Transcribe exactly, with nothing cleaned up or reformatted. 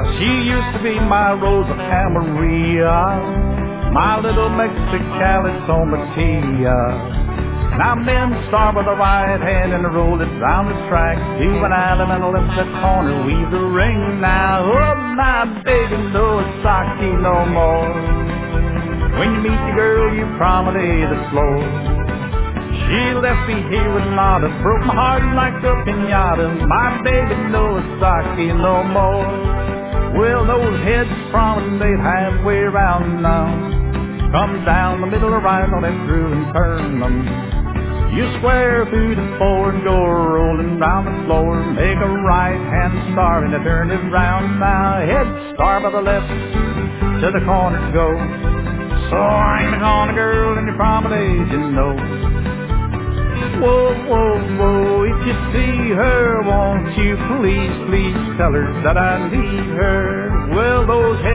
She used to be my Rosa Maria, my little Mexicali Tomatia. Now men start with the right hand and roll it round the track. Do an island and lift the corner, weave the ring. Now, oh my baby, no sake no more. When you meet the girl, you promenade the floor. She left me here with nada, broke my heart like a pinata. My baby, no sake no more. Well, those heads promenade halfway around now. Come down the middle, right on them through and turn them. You square through the forward door, rolling round the floor. Make a right-hand star and turn it round. Now head star by the left, to the corner to go. So I'm the corner girl and your promenade, you know. Whoa, whoa, whoa, if you see her, won't you please, please tell her that I need her. Well, those heads